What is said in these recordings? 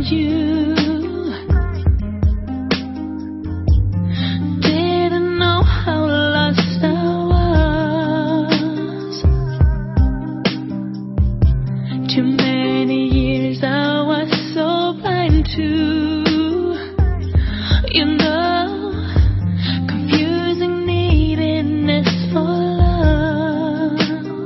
you. Didn't know how lost I was. Too many years I was so blind to, you know, confusing neediness for love.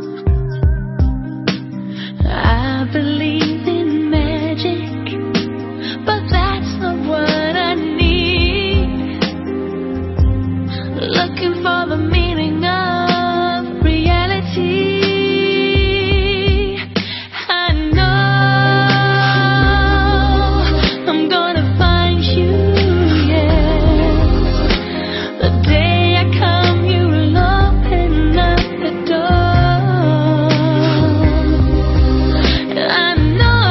I believe in magic, but that's not what I need. Looking for the meaning of reality. I know I'm gonna find you, yeah. The day I come, you will open up the door. I know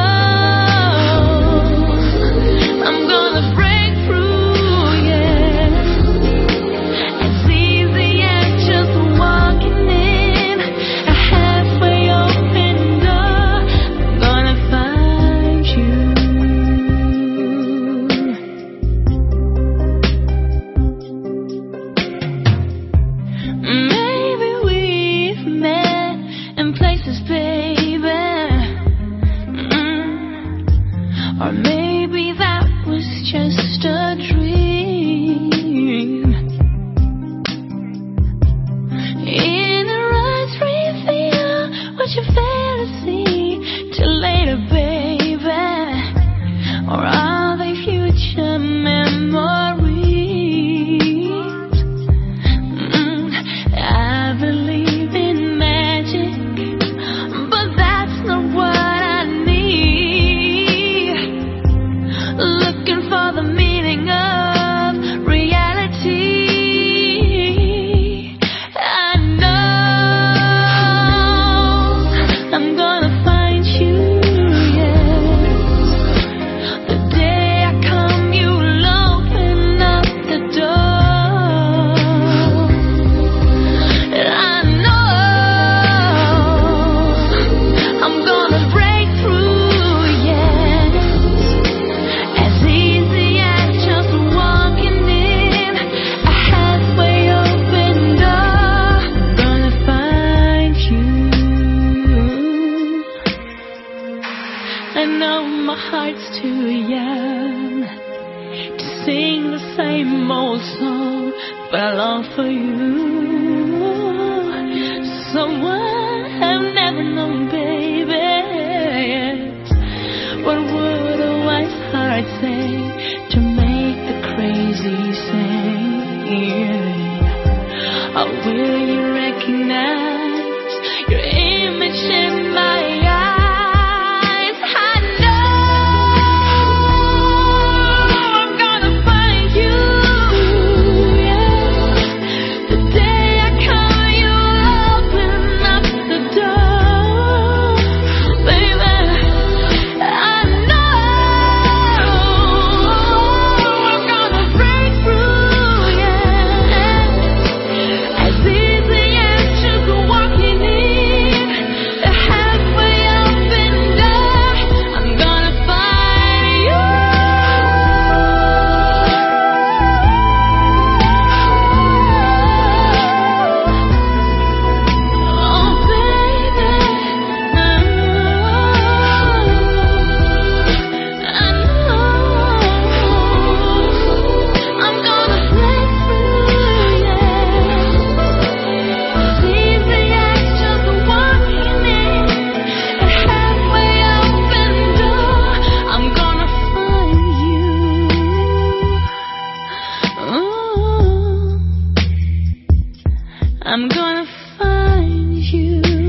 I'm gonna break through, yeah. It's easy as just walking in a halfway open door. I'm gonna find you. Maybe we've met in places, baby. Or maybe that was just a dream. In a rush, reveal what you fail to see till later, baby. Or are they future memories? I believe in magic, but that's not what I need. Looking for the meaning of reality. I know I'm gonna find you, yeah. The day I come, you will open up the door. I know I'm gonna break through, yes. As easy as just walking in a halfway open door. I'm gonna find you. I know my heart's too young to sing the same old song, but I long for you. Someone I've never known, baby. What would a wise heart say to make the crazy sing? Or will you recognize your image in my eyes? I know I'm gonna find you, yeah. The day I come, you'll open up the door, baby. I know I'm gonna break through, yeah. As easy as just walking in a halfway open door. I'm gonna find you. Oh, baby, I know I'm gonna break through, yeah. As easy as just walking in a halfway open door. I'm gonna find you. Ooh. I'm gonna find you.